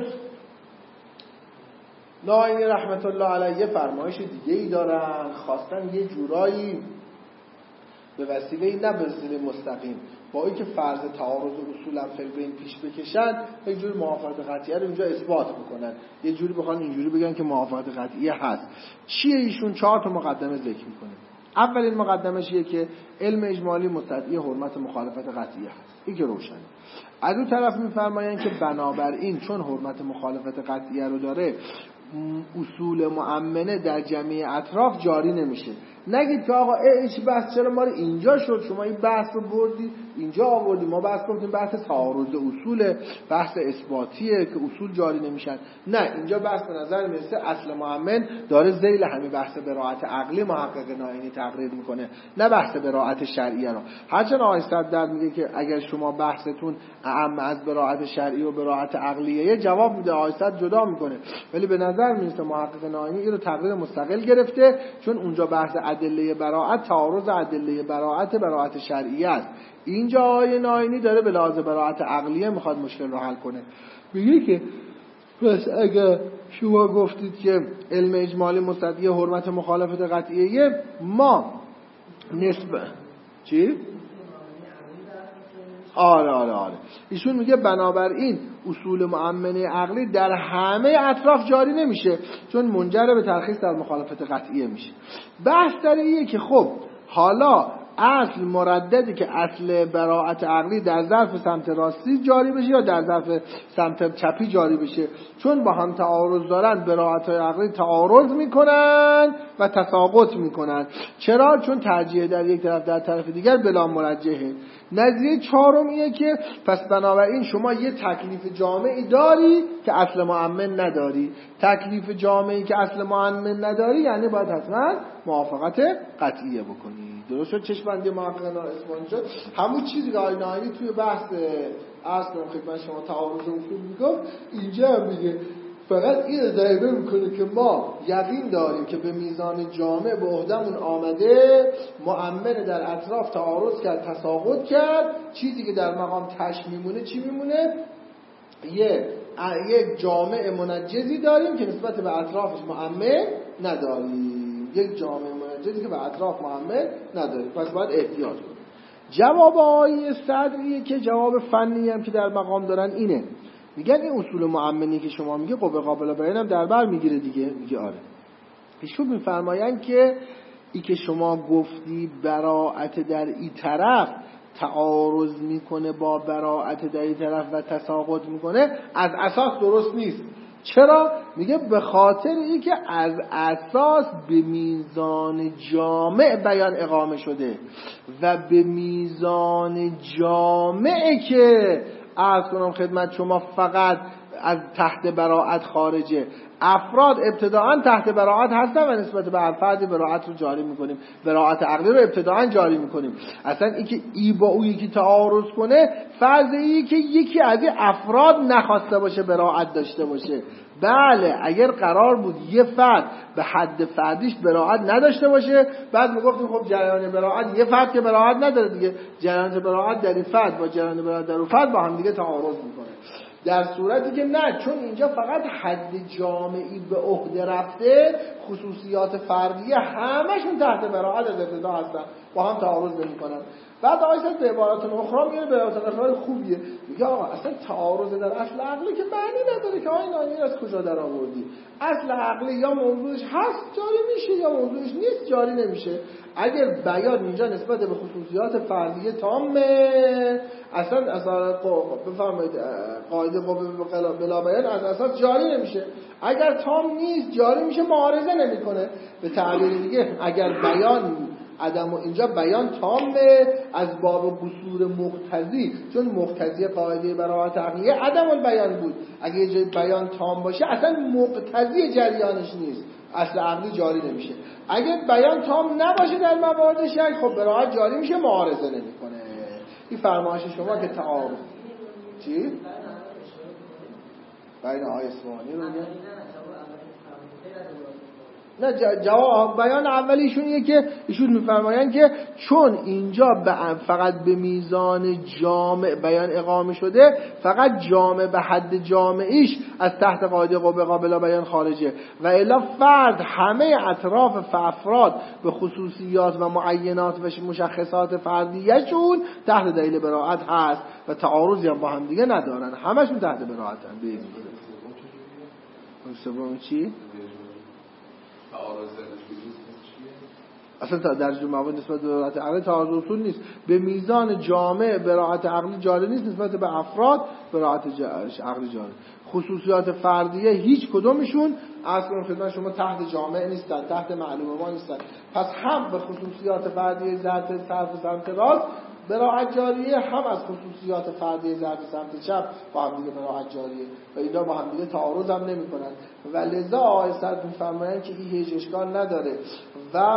ناینی رحمت الله علیه فرمایش دیگه ای دارن، خواستن یه جورایی به وسیله نه به وسیله مستقیم با اینکه فرض تعارض اصولا فی البین پیش بکشن، یه جور موافقت قطعیه رو اینجا اثبات بکنن، یه جوری بخوان اینجوری بگن که موافقت قطعیه هست. چیه ایشون؟ چهار تا مقدمه ذکر میکنه. اولین مقدمش اینه که علم اجمالی مستدعی حرمت مخالفت قطعیه هست، این که روشنه. از اون طرف میفرمایند که بنابراین چون حرمت مخالفت قطعیه رو داره، اصول مؤمنه در جمعی اطراف جاری نمیشه. نگید که آقا این بحث چرا ما رو اینجا شد، شما این بحث رو بردی اینجا آوردی، ما بحث گفتیم بحث تعارض اصول، بحث اثباتیه که اصول جاری نمیشن. نه، اینجا بحث به نظر میرسه اصل مؤمن داره ذیل همین بحث براءت عقلی محقق نائینی تقریر میکنه، نه بحث براءت شرعیه رو. هرچند آقای صدر میگه که اگر شما بحثتون اعم از براءت شرعی و براءت عقلیه، جواب میده آقای صدر جدا میکنه، ولی به نظر میرسه محقق نائینی این رو تقریر مستقل گرفته، چون اونجا بحث ادله براءت تعارض ادله براءت براءت شرعیه است. اینجا آقای نائینی داره به لحاظ براءت عقلیه میخواد مشکل رو حل کنه. میگه که پس اگر شما گفتید که علم اجمالی مستدعی حرمت مخالفت قطعیه، ما نسبت چی؟ آره آره آره ایشون میگه بنابراین اصول مؤمنه عقلی در همه اطراف جاری نمیشه، چون منجر به ترخیص در مخالفت قطعیه میشه. بحث در اینه که خب حالا اصل مرددی که اصل براءت عقلی در ظرف سمت راستی جاری بشه یا در ظرف سمت چپی جاری بشه، چون با هم تعارض دارن براءت عقلی تعارض میکنن و تساقط میکنن. چرا؟ چون ترجیح در یک طرف در طرف دیگر بلا مرجحه. نظریه چهارمیه که پس بنابراین شما یه تکلیف جامعی داری که اصل مؤمن نداری. تکلیف جامعی که اصل مؤمن نداری یعنی باید حتما موافقت قطعیه بکنی. درست شد؟ چشم‌بندی محقق اثبات شد. همون چیزی که آقای نائینی توی بحث اصل خدمت شما تعارض اصول میگفت، اینجا هم میگه فقط این ضربه میکنه که ما یقین داریم که به میزان جامع به عهدمون آمده، مؤمن در اطراف تعارض کرد، تساقط کرد، چیزی که در مقام تش میمونه چی میمونه؟ یه یک جامع منجزی داریم که نسبت به اطرافش مؤمن نداریم، یک جامع منجزی که به اطراف مؤمن نداریم، پس باید احتیاط کنیم. جواب آقای صدریه که جواب فنی هم که در مقام دارن اینه، میگن این اصول مؤمنی که شما میگه قوه قابل بیان هم در بر میگیره دیگه. میگه آره. ایشون میفرمایند که ای که شما گفتی براءت در این طرف تعارض میکنه با براءت در این طرف و تساقط میکنه، از اساس درست نیست. چرا؟ میگه به خاطر ای که از اساس به میزان جامع بیان اقامه شده و به میزان جامعه که عرض کنم خدمت شما فقط از تحت براءت خارجه. افراد ابتداعا تحت براءت هستن و نسبت به هر فردی براءت رو جاری میکنیم، براءت عقلی رو ابتداعا جاری میکنیم. اصلا این که ای با او یکی تعارض کنه فرض ای که یکی از این افراد نخواسته باشه براءت داشته باشه. بله اگر قرار بود یه فرد به حد فردیش براءت نداشته باشه، بعد میگفتیم خب جریان براءت یه فرد که براءت نداره دیگه، جریان براءت در این فرد با جریان براءت در اون فرد با هم دیگه تعارض میکنه. در صورتی که نه، چون اینجا فقط حد جامعی به عهده رفته، خصوصیات فردیه همشون تحت براءت از ابتدا هستن، با هم تعارض نمی‌کنن. بعد آیسا به عبارات اخرى میگه به عبارات خوبیه، میگه آقا اصلا تعارض در اصل عقلی که معنی نداره که آقای نائینی از کجا در آوردی. اصل عقلی یا موضوعش هست جاری میشه یا موضوعش نیست جاری نمیشه. اگر بیان اینجا نسبت به خصوصیات فردیه تامه، اصلا اصلا بفرمایید قاعده قوه بلا بیان از اساس جاری نمیشه. اگر تام نیست جاری میشه، معارضه نمیکنه. به تعبیر دیگه اگر بیان عدم و اینجا بیان تامه از باب قصور مقتضی، چون مقتضی قاعده براءت عقلیه عدم البیان بود. اگه یه جای بیان تام باشه اصلا مقتضی جریانش نیست، اصل عقلی جاری نمیشه. اگه بیان تام نباشه در موارد شک، خب براءت جاری میشه، معارضه نمیکنه. این فرمایش شما که تعارض چی؟ بین آیه اصفهانی رو میگن. نه جواب بیان اولیشون اینه که ایشون میفرمایند که چون اینجا فقط به میزان جامع بیان اقامه شده، فقط جامع به حد جامعیش از تحت قاعده قوه قابل بیان خارجه و الا فرد همه اطراف افراد به خصوصیات و معینات و مشخصات فردیشون تحت دلیل براءت هست و تعارضی هم با هم دیگه ندارن، همشون تحت براءتن. ببینید سوم چی؟ اصلا در جمع مواد نسبت به براءت عقلی تعارض اصول نیست. به میزان جامع براءت عقلی جاری نیست، نسبت به افراد براءت عقلی جاری. خصوصیات فردیه هیچ کدومشون اصلا خدمت شما تحت جامع نیستن، تحت معلومه ما نیستن. پس هم به خصوصیات فردیه ذات طرف سمت راست براءت جاریه، هم از خصوصیات فردی ذات سمت چپ با هم دیگه براءت جاریه و اینا با هم دیگه تعارض هم نمی‌کنن و لذا آقای صدر می‌فرمایند که این هیچ اشکال نداره و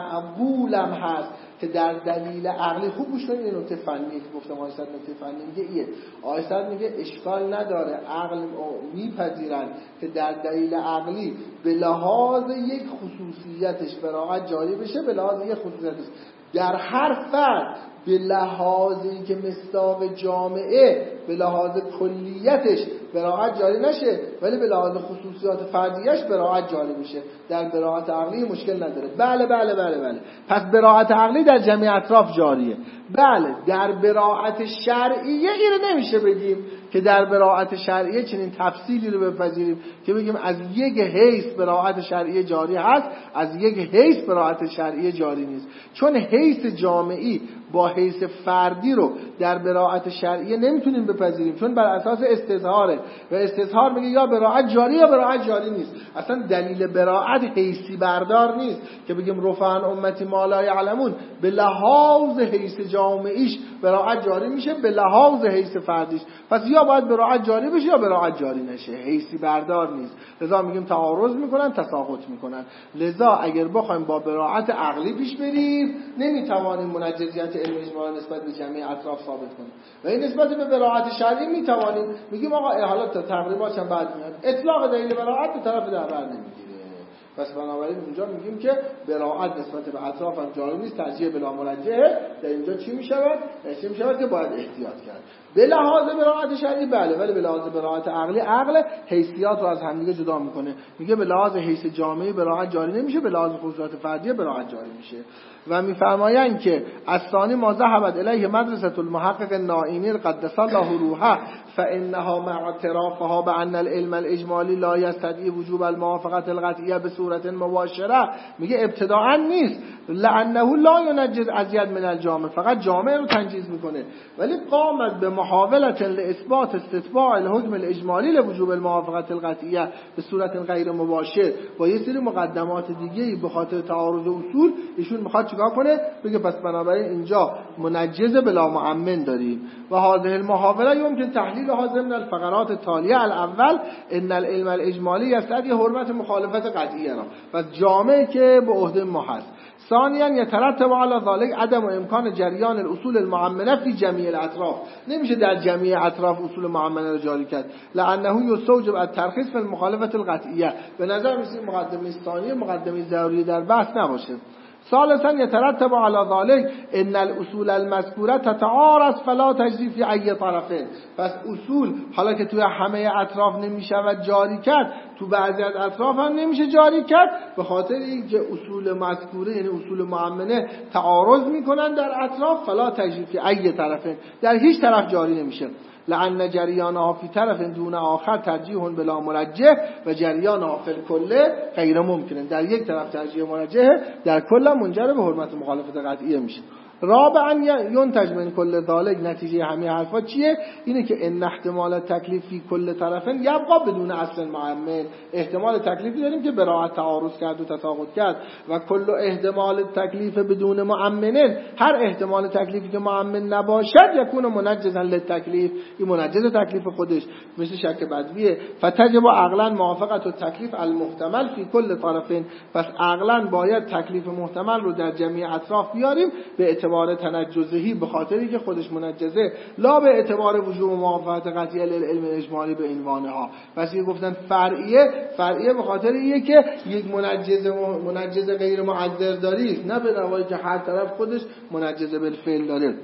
معقولم هست که در دلیل عقلی. خوب گوش کنید، این نکته فنی که گفتم آقای صدر نکته فنی میگه ایه. آقای صدر میگه اشکال نداره، عقل میپذیرن که در دلیل عقلی به لحاظ یک خصوصیتش براءت جاری بشه، به لحاظ یک خصوصیتش در هر فرد به لحاظی که مصداق جامعه به لحاظ کلیتش براءت جاری نشه، ولی به لحاظ خصوصیات فردیش براءت جاری بشه. در براءت عقلی مشکل نداره. بله بله بله بله. پس براءت عقلی در جميع اطراف جاریه. بله در براءت شرعیه اینو نمیشه بگیم که در براءت شرعیه چنین تفصیلی رو بپذیریم که بگیم از یک حیث براءت شرعیه جاری هست، از یک حیث براءت شرعیه جاری نیست. چون حیث جامعی با حیث فردی رو در براءت شرعیه نمیتونیم بپذیریم، چون بر اساس استظهاره و استظهار میگه یا براءت جاری یا براءت جاری نیست. اصلا دلیل براءت حیثی بردار نیست که بگیم رفعن امتی ما لا یعلمون به لحاظ حیث جامعیش براءت جاری میشه، به لحاظ حیث فردیش. پس یا باید براءت جاری بشه یا براءت جاری نشه، حیثی بردار نیست. لذا میگیم تعارض میکنن، تساقط میکنن. لذا اگر بخوایم با براءت عقلی پیش بریم نمیتوانیم منجزیت علم اجمالی نسبت به جمعی اطراف ثابت کنیم و این نسبت به براءت شرعی میتوانیم. میگیم آقا حالا تقریبا چند بعد میاد اطلاق دلیل براءت به طرف در بر نمیگیره. پس بنابراین اونجا میگیم که براءت نسبت به اطراف هم جاری نیست، ترجیح بلا مرجحه. در اینجا چی میشود؟ چی میشود که باید احتیاط کرد. به لحاظ براءت شرعی بله، ولی به لحاظ براءت عقلی عقل حیثیات رو از همدیگه جدا میکنه. میگه به لحاظ حیث جامعی براءت جاری نمیشه، به لحاظ خصوصیات فردی براءت جاری میشه. و میفرمایند که الثانی ما ذهبت الیه مدرسه المحقق النائینی قدس الله روحه فانها مع اعترافها بان العلم الاجمالی لا یستدعی وجوب الموافقه القطعیه به صورت مباشره. میگه ابتداء نیست، لانه لا ینجز ازید من الجامع، فقط جامع رو تنجیز میکنه، ولی قامت به محاوله لاثبات استتباع الحكم الاجمالی لوجوب الموافقه القطعیه به صورت غیر مباشر با یه سری مقدمات دیگه به خاطر تعارض اصول. ایشون میخواد چیکار کنه؟ بگه پس بنابراین اینجا منجز بلا مؤمن داریم و هذه المحاوله يمكن تحلیل هذا من الفقرات التاليه. الاول ان العلم الاجمالی یستدعی حرمت مخالفت قطعیه را، پس جامع که به عهده ما هست. ثانیا یترتب علی ذلك عدم امکان جریان الاصول المعمنه فی جمیع الاطراف. نمیشه در جمیع اطراف اصول معمنه رو جاری کرد، لانه یستوجب الترخیص فی المخالفه القطعیه. به نظر میاد مقدمه ثانیه مقدمه ضروری در بحث نباشه. ثالثا يترتب على ذلك ان الاصول المذكوره تتعارض فلا تجزي في اي طرفين. پس اصول حالا که توی همه اطراف نمیشود جاری کرد، تو بعضی از اطراف هم نمیشه جاری کرد، به خاطر اینکه اصول مذکوره یعنی اصول معمنه تعارض میکنن در اطراف. فلا تجزي في اي طرفين، در هیچ طرف جاری نمیشه. لأن جریانها فی طرف دون آخر ترجیح بلا مرجح و جریانها فی الکل غیر ممکنه. در یک طرف ترجیح مرجح، در کل منجر به حرمت مخالفت قطعیه میشه. رابعا ینتج من کل ذالک، نتیجه همه حرفا چیه؟ اینه که ان احتمال تکلیف فی کل طرفین یبقا بدون اصل معمن. احتمال تکلیفی داریم که براءت تعارض کرد و تساقط کرد و کل احتمال تکلیف بدون معمن، هر احتمال تکلیفی که معمن نباشد یکون منجزا للتکلیف، این منجز تکلیف خودش، مثل شک بدویه. فتجب عقلا موافقت التکلیف المحتمل فی کل طرفین. پس عقلا باید تکلیف محتمل رو در جميع اطراف بیاریم به اعتبار تنجزهی، به خاطری که خودش منجزه، لا به اعتبار وجوب موافقت قطعی للعلم اجمالی به عنوانها. پس یه گفتن فرعیه، فرعیه به خاطر اینه که یک منجز منجز غیر معذر داری، نه به نوعی که هر طرف خودش منجزه بالفعل داره.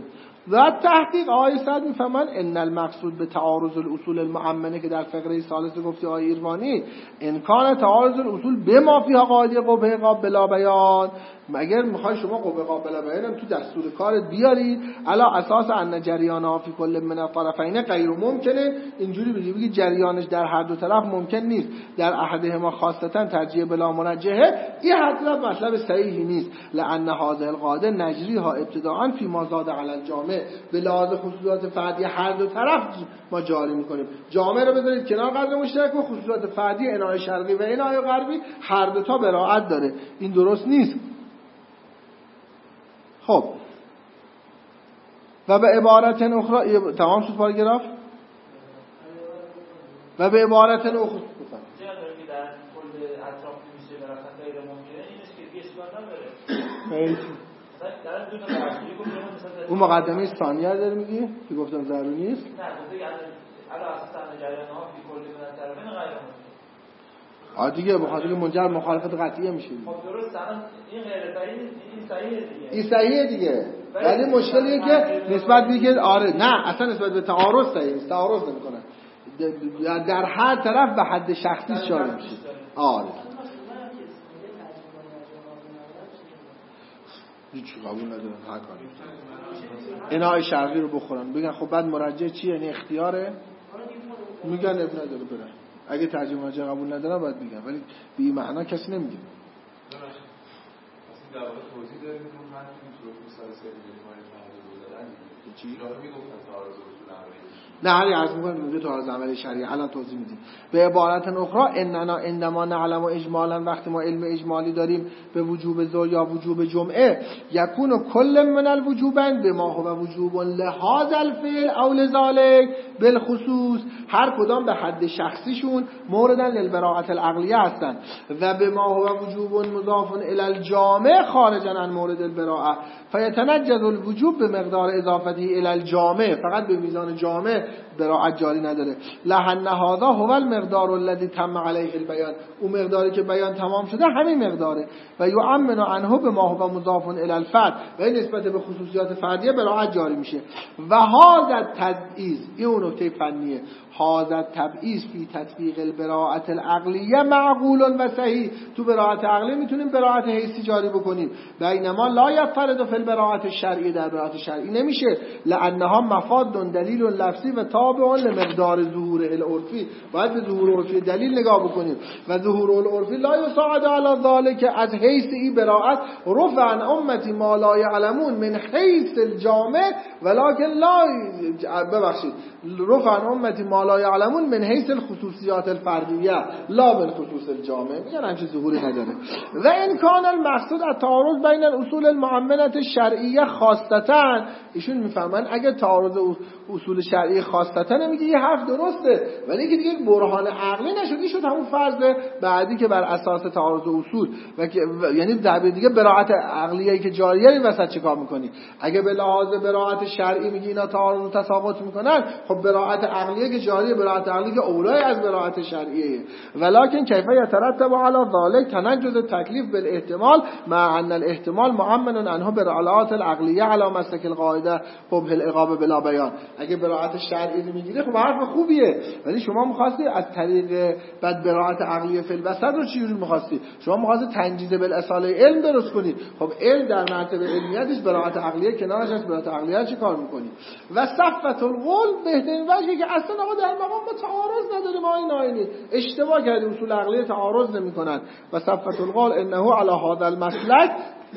و تحقیق آقای سعد میفهمن ان المقصود به تعارض الاصول المؤمنه که در فقره ثالث گفتی آقای ایروانی امکان تعارض الاصول به ما فیها قاعده قبه قابل بیان. مگر میخوای شما قبه قابل بیان تو دستور کارت بیاری علا اساس ان جریانها فی کل من الطرفین غیر ممکنه، اینجوری بگی بگی جریانش در هر دو طرف ممکن نیست، در احدهما خاصتا ترجیح بلا مرجحه، این حضرت مطلب صحیحی نیست. لان هذه القاعده نجریها ابتداء فی ما زاد علی الجامع، به لحاظ خصوصیات فردی هر دو طرف ما جاری میکنیم. جامع رو بذارید کنار قدر مشترک و خصوصیات فردی انای شرقی و انای غربی هر دو تا براعت داره. این درست نیست. خب و به عبارت اخرى تمام شد پاراگراف. و به عبارت اخرى اون مقدمه ثانیه داره میگی که گفتم ضروری نیست. نه آ دیگه بخاطر که منجر مخالفت قطعیه میشه. خب درست الان این غیر صحیح این صحیحه دیگه. این صحیحه دیگه. ولی مشکلیه که نسبت میگه آره نه اصلا نسبت به تعارض صحیح نیست، تعارض نمیکنه. در هر طرف به حد شخصی شامل میشه. آره. هیچ قبول ندارم هر کاری. انای شرقی رو بخورن بگن خب بعد مرجع چیه؟ یعنی اختیاره؟ میگن اب نداره برن. اگه ترجمه مرجع قبول ندارن باید میگن، ولی به این معنا کسی نمیگه. اصلا در واقع توضیح داریم که من اینطور مثال سری ما تعارض دادن چی راه میگفتن تعارض اصول عملی. نه علی عرض می‌کنم میگه تعارض عملی شرعی الان توضیح میدیم. به عبارت اخرى اننا عندما نعلم اجمالا، وقتی ما علم اجمالی داریم به وجوب ظهر یا وجوب جمعه، یکون کل من الوجوبین بما هو وجوب لهذا الفعل او لذلك بالخصوص، هر کدام به حد شخصیشون موردن للبراءة العقلیه هستن و بما هو وجوب مضاف الی الجامع خارجا عن مورد البراءة فیتنجز الوجوب به مقدار اضافته الی الجامع، فقط به میزان جامع براءت جاری نداره. لحن هذا هو المقدار الذي تم عليه البيان، اون مقداری که بیان تمام شده همین مقداره. و یؤمن عنه بما هو مضاف الى الفرد، و این نسبت به خصوصیات فردیه براءت جاری میشه. و هذا تبعیض، این نکته فنیه، هذا تبعیض فی تطبیق البراءة العقلیه معقول و صحیح. تو براءت عقلی میتونیم براءت حیثی جاری بکنیم، بینما لا یفترض فی البراءة الشرعی، در براءت شرعی نمیشه. لانها مفاد دلیل لفظی و تابع لمقدار ظهور العرفی، باید به ظهور عرفی دلیل نگاه بکنیم. و ظهور العرفی لا یساعد علی ذلك، از حیث ای براءت رفع عن امتی ما لا یعلمون من حیث الجامع ولکن لا ببخشید رفع عن امتی ما لا یعلمون من حیث الخصوصیات الفردیه لا من خصوص الجامع، میگن همچین ظهوری نداره. و ان کان المقصود التعارض بین الاصول المؤمنه الشرعیه خاصتا، ایشون میفهمن اگه تعارض اصول شرعی خاصتا نمیگه یه حرف درسته، ولی اینکه دیگه برهان عقلی نشد، این شد همون فرض بعدی که بر اساس تعارض اصول و که یعنی در دیگه براءت عقلیه که جاریه این وسط چیکار میکنی؟ اگه به لحاظ براءت شرعی میگی اینا تعارض و تساقط میکنن، خب براءت عقلیه که جاریه، براءت عقلی که اولای از براءت شرعیه. ولکن کیف یترتب علی ذلك تنجز التکلیف بالاحتمال مع ان الاحتمال مؤمن عنه براءات العقلیه علی مسلک القاعده قبح العقاب بلا بیان. اگه براءت شرعی میگیره خب حرف خوبیه، ولی شما می‌خواستی از طریق بعد براءت عقلیه فی الوسط رو چجوری می‌خواستی؟ شما می‌خواستی تنجیز بالاصاله علم درست کنی. خب علم در مرتبه علمیتش براءت عقلیه کنارش از براءت عقلیه چی کار می‌کنی؟ و صفت القول بهترین وجهی که اصلا آقا در مقام ما تعارض نداریم، ما این آینی اشتباه کردیم، اصول عقلیه تعارض نمی‌کنن. و صفت القول انه علی هذا المسلک،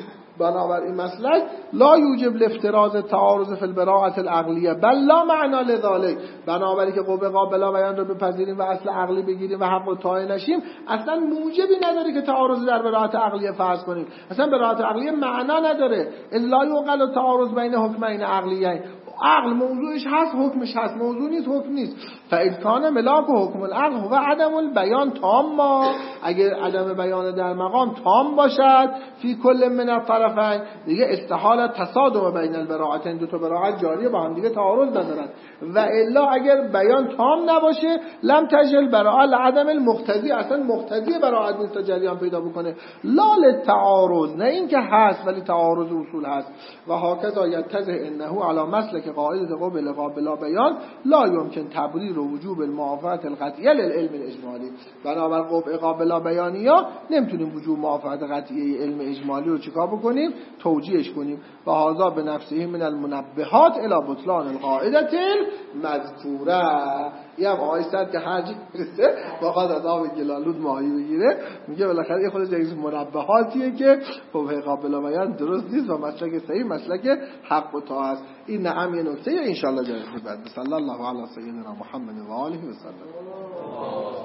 بنابر این مسلک لا یوجب الافتراض تعارض فی البراءة العقلیه بل لا معنی لذلك، بنابراین که قوه قابل بیان رو بپذیریم و اصل عقلی بگیریم و حق و طاعه نشیم، اصلا موجبی نداره که تعارض در براءة عقلیه فرض کنیم. اصلا براءة عقلیه معنا نداره. الا یوقل تعارض بین حکمین عقلیین، عقل موضوعش هست، حکمش هست، موضوع نیست، حکم نیست. فإن کان ملاک و حکم العقل هو عدم البیان تاما، اگر عدم بیان در مقام تام باشد فی کل من الطرفین، دیگه استحال تصادم بین البراءتین، دو تا براءت جاریه با هم دیگه تعارض ندارن. و الا اگر بیان تام نباشه لم تجل براءه لعدم المقتضی، اصلا مقتضی براءت نیست تا جریان پیدا بکنه، لا للتعارض، نه اینکه هست ولی تعارض اصول هست. و هکذا یتضح انه علی مسلک قاعده قبل قابل بیان لا یمکن تبریر وجوب الموافقت القطعیه للعلم الاجمالی. بنابر قبل قابل بیانیا نمیتونیم وجوب موافقت قطعیه علم اجمالی رو چیکار بکنیم؟ توجیهش کنیم. و هذا به نفسه من المنبهات الی بطلان القاعده المذکوره. یه هم آقای سر که حاجی برسه واقعا از آب گلالود ماهی بگیره، میگه بالاخره یه خودش از منبهاتیه که قبل قابل بیان درست نیست و مسلک صحیح مسلک حق و طاعت است. این نعم یه نکته ان شاء الله جلسه بعد. صلی الله علی سیدنا محمد و آله و سلم.